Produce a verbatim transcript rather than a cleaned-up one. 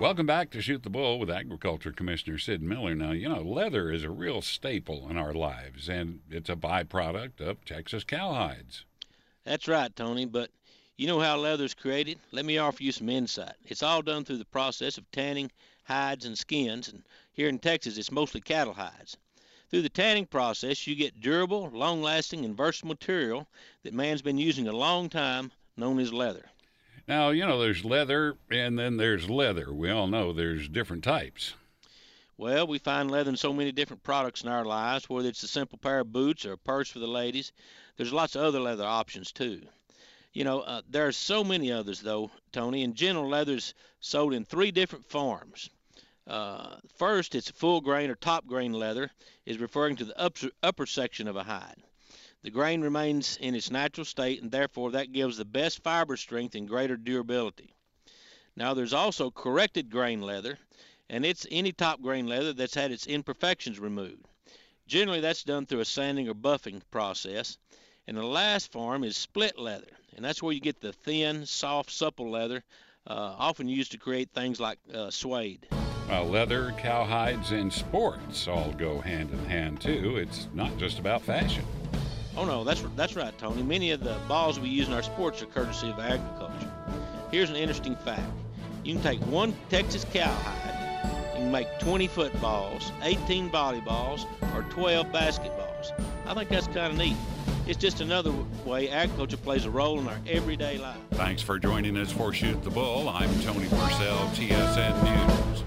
Welcome back to Shoot the Bull with Agriculture Commissioner Sid Miller. Now, you know, leather is a real staple in our lives, and it's a byproduct of Texas cowhides. That's right, Tony, but you know how leather's created? Let me offer you some insight. It's all done through the process of tanning hides and skins, and here in Texas it's mostly cattle hides. Through the tanning process, you get durable, long-lasting, and versatile material that man's been using a long time, known as leather. Now, you know, there's leather and then there's leather. We all know there's different types. Well, we find leather in so many different products in our lives, whether it's a simple pair of boots or a purse for the ladies. There's lots of other leather options, too. You know, uh, there are so many others, though, Tony. In general, leather's sold in three different forms. Uh, first, it's full grain or top grain leather, is referring to the upper, upper section of a hide. The grain remains in its natural state, and therefore that gives the best fiber strength and greater durability. Now, there's also corrected grain leather, and it's any top grain leather that's had its imperfections removed. Generally, that's done through a sanding or buffing process. And the last form is split leather, and that's where you get the thin, soft, supple leather, uh, often used to create things like uh, suede. Well, leather, cowhides, and sports all go hand in hand, too. It's not just about fashion. Oh, no, that's, that's right, Tony. Many of the balls we use in our sports are courtesy of agriculture. Here's an interesting fact. You can take one Texas cowhide, you can make twenty footballs, eighteen volleyballs, or twelve basketballs. I think that's kind of neat. It's just another way agriculture plays a role in our everyday life. Thanks for joining us for Shoot the Bull. I'm Tony Purcell, T S N News.